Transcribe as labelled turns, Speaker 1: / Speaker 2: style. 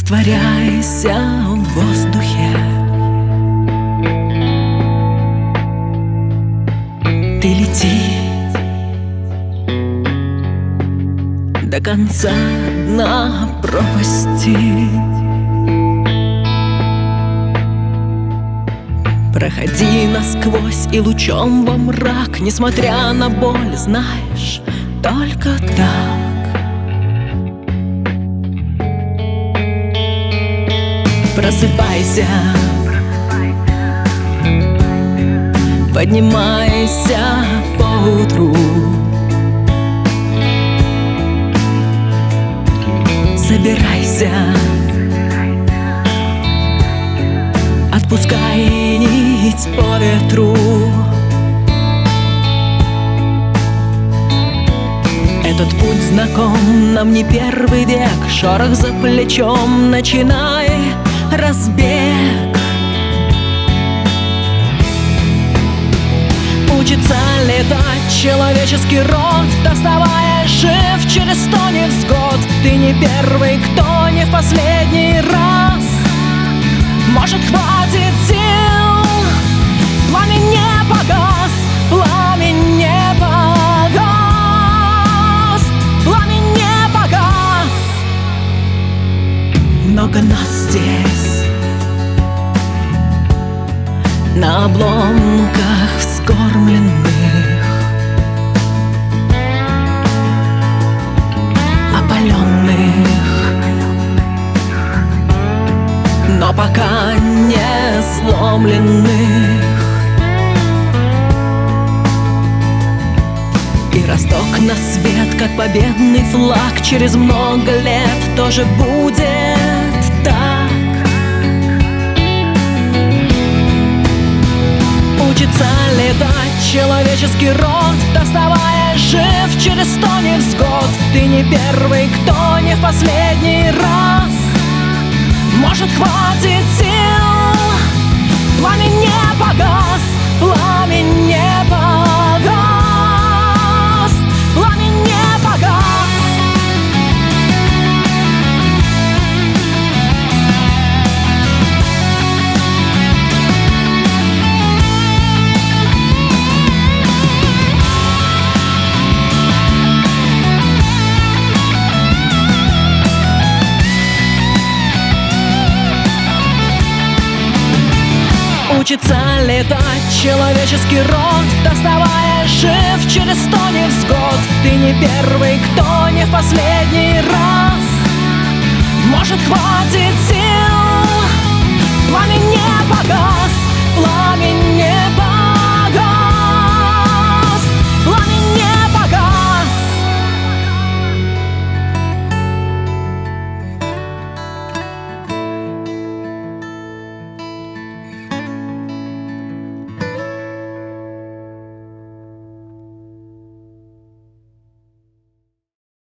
Speaker 1: Растворяйся в воздухе. Ты лети до конца дна пропасти. Проходи насквозь и лучом во мрак, несмотря на боль, знаешь, только так. Просыпайся, поднимайся поутру, собирайся, отпускай нить по ветру. Этот путь знаком нам не первый век, шорох за плечом, начинай разбег. Учится летать человеческий род, оставаясь жив через 100 невзгод. Ты не первый, кто не в последний раз. Может, хватит сил, пламень не погас, пламень не погас, пламень не погас. Много нас здесь, на обломках вскормленных, опаленных, но пока не сломленных. И росток на свет, как победный флаг, через много лет тоже будет так. Учится летать человеческий род, оставаясь жив через 100 невзгод. Ты не первый, кто не в последний раз. Может, хватит сил, пламень не погас, пламень не погас, пламень не погас. Учится летать человеческий род, оставаясь жив через 100 невзгод. Ты не первый, кто не в последний раз. Может, хватит